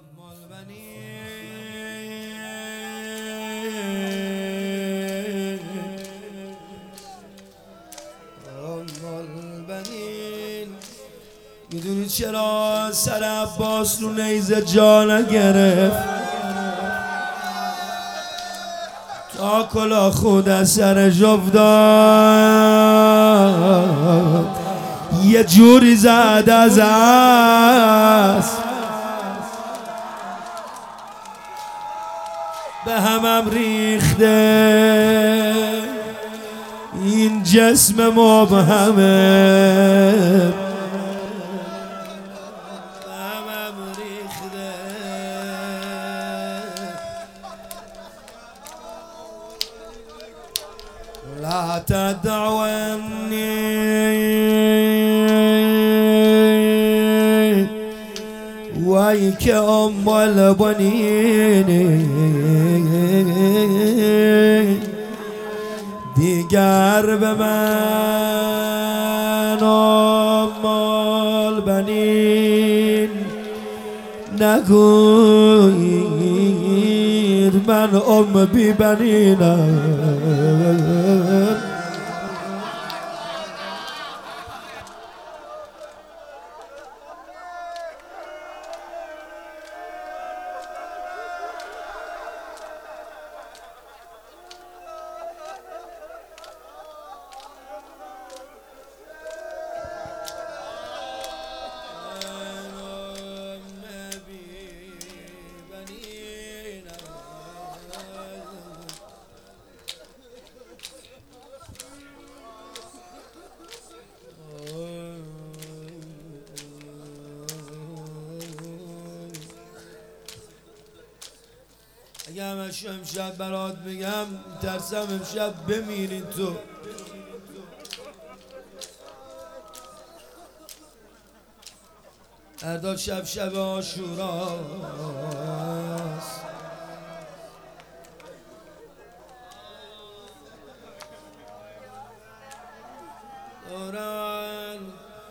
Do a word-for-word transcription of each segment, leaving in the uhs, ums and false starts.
میدونی چرا سر عباس رو نیزه جا نگرفت؟ تا کلا خود از سر جفتاد یه جوری زد از است به همم ریخته این جسم مبهمه لا تدعوني ويك أم البنين دیگر به من ام البنین نگویید من ام بی بنینم. اگه همش امشب برات میگم ترسم امشب بمیرین تو. ارداد شب شب عاشوراست، دوران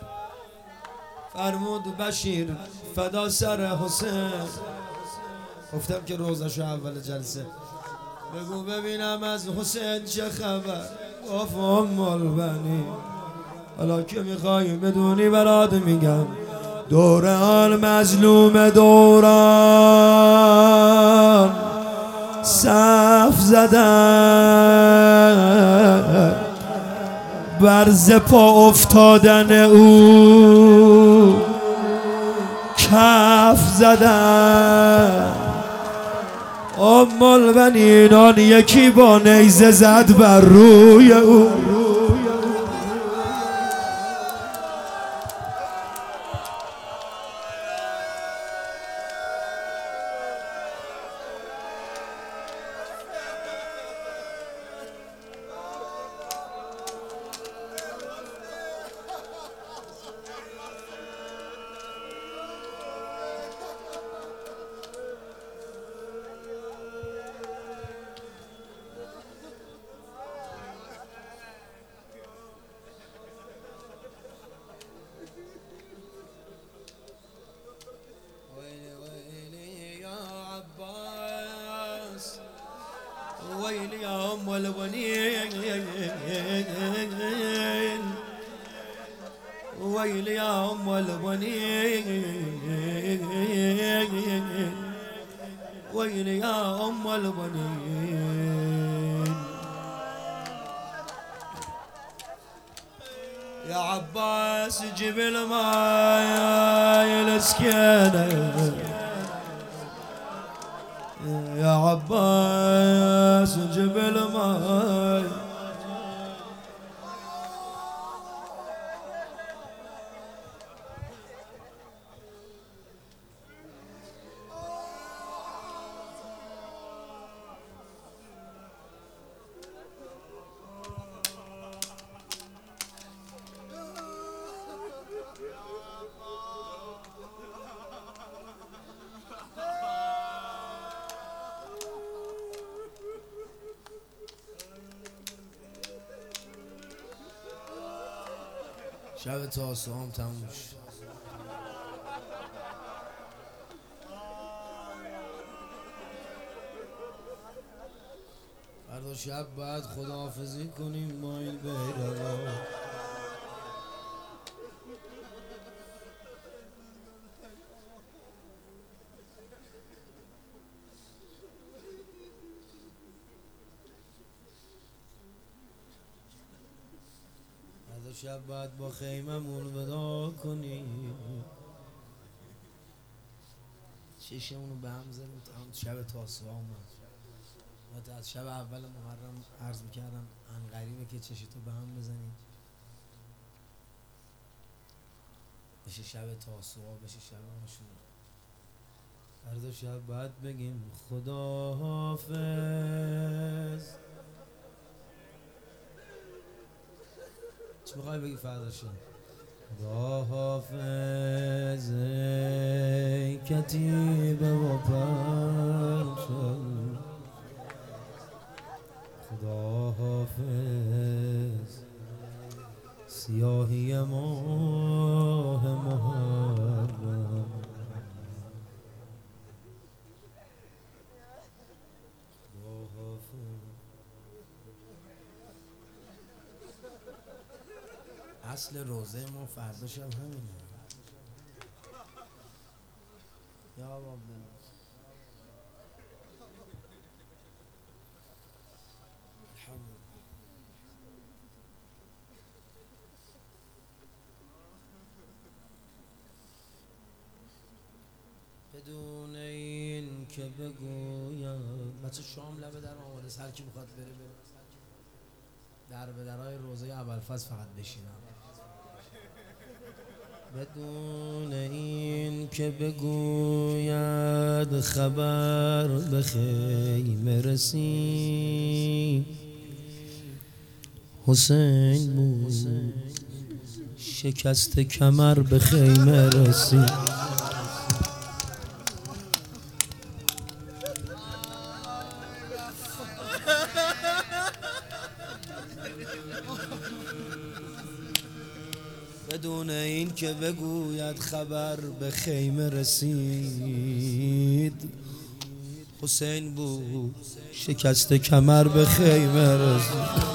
فرمود بشیر فدا سر حسین. گفتم که روزشو اول جلسه بگو ببینم از حسین چه خبر. گفت ام البنین حالا که میخوای بدونی برات میگم. دوران مظلوم دوران صف زدن بر پا افتادن او کف زدن. ام البنین آن یکی با نیزه زد بر روی او. ويلي يا أم البنين ويلي يا أم البنين ويلي يا أم البنين. يا عباس جيب الماء الاسكينة يا عباس جيب الماء. شب تا سام تموم شد. فردا شب باید خداحافظی کنیم با این بیرقا. فردا شب باید با خیممون ودا کنیم، چشمونو به هم زدیم تا شب تاسوعا اومد. و از شب اول محرم عرض میکردم انقریبه که چشتو به هم بزنید بشه شب تاسوعا، بشه شب عاشورا. فردا شب باید بگیم خداحافظ. چی میخوای بگی فردا شب؟ خداحافظ ای کتیبه و پرچم، خداحافظ سیاهی ماه محرم، خداحافظ. اصل روزه ما فردا شب همینه. یا بابا بدون این که بگویم بچه شام لبه در آماده، هر کی بخواد بره بره در به درای روزه ابوالفضل فقط بشینم. بدون این که بگوید خبر به خیمه رسید، حسین بود شکست کمر به خیمه رسید. بدون این که بگوید خبر به خیمه رسید، حسین بود شکست کمر به خیمه رسید.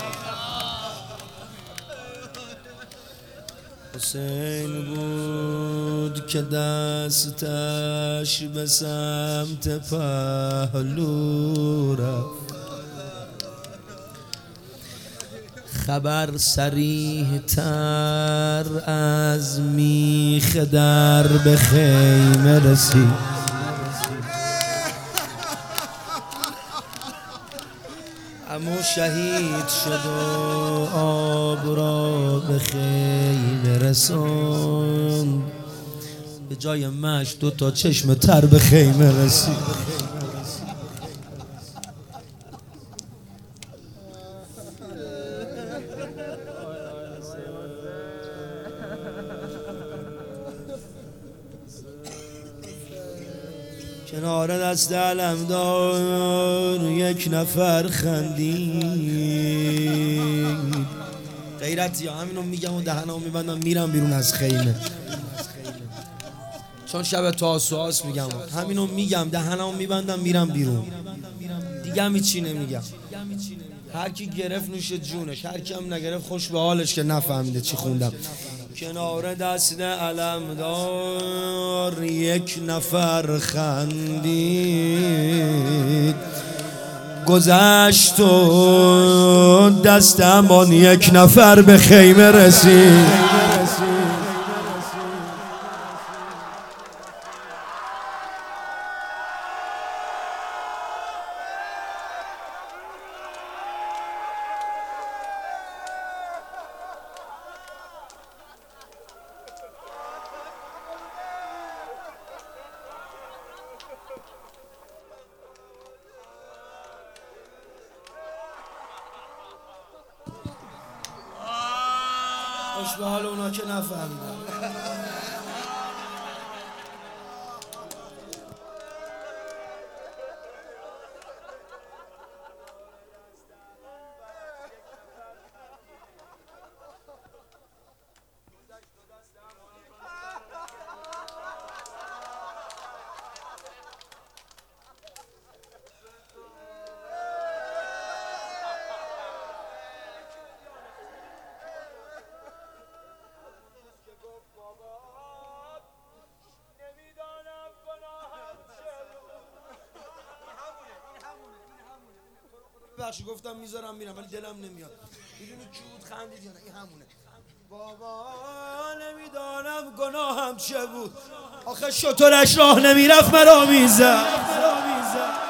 حسین بود که دستش به سمت پهلو رفت، خبر صریح تر از میخ در به خیمه رسید. اما شهید شد و آب را به خیمه رساند، به جای مشک دو تا چشم تر به خیمه رسید. کنار دست علمدار یک نفر خندید. غیرتی ها همینو میگم و دهنمو میبندم میرم بیرون از خیمه، چون شب تاسوعاست میگم همینو میگم دهنمو میبندم میرم بیرون دیگه، هم هیچی نمیگم. هر کی گرفت نوش جونش، هر کی هم نگرفت خوش به حالش که نفهمیده چی خوندم. کنار دست علمدار یک نفر خندید، گذشت و دست امان یک نفر به خیمه رسید. خوش به حال اونا که نفهمیدن. ببخشید گفتم میذارم میرم ولی دلم نمیاد. میدونی کی بود خندید یا نه؟ این همونه. بابا نمیدانم گناهم چه بود، آخه شطرش راه نمیرفت مرا میزد.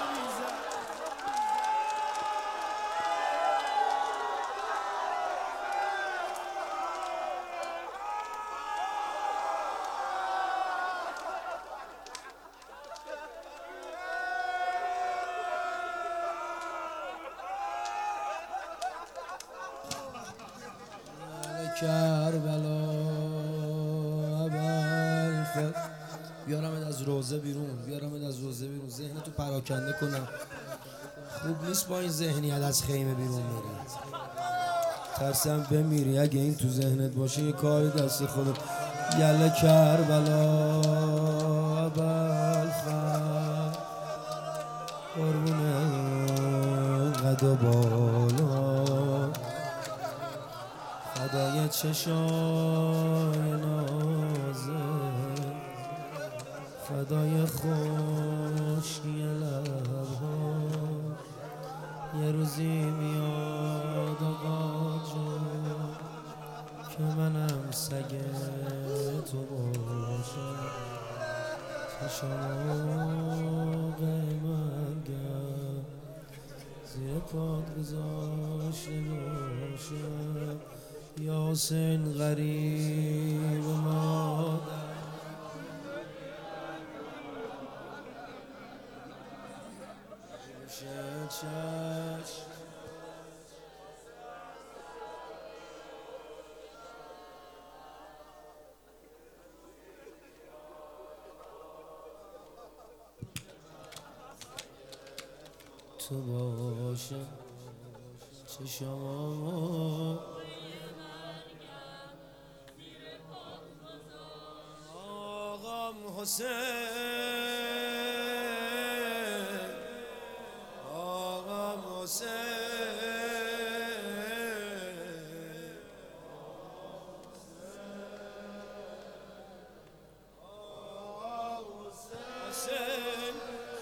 کربلا ابوالفضل، بیارمت از روزه بیرون، بیارمت از روزه بیرون، ذهنتو پراکنده کنم. خوب نیست با این ذهنیت از خیمه بیرون بری، ترسم بمیری اگه این تو ذهنت باشه. یه کاری دست خودت. یله کربلا ابوالفضل، قربونه قد و بالا، فدای چشای نازه، فدای خشکی لبها. یه روزی میاد آقا جون که منم سگ تو باشم، چشماق من گم زیر پاد گذاشته باشم. یا حسین غریب مادر، چشم تو باشه، چشمام آقام حسین، آقام حسین، آقام حسین.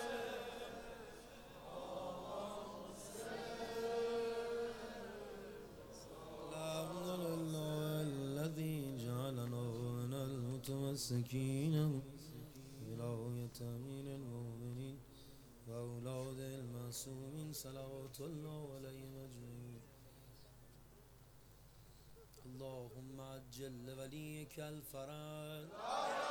سكينة ولاية أمير المؤمنين وأولاد المعصومين صلوات الله عليهم أجمعين. اللهم عجل لوليك الفرج.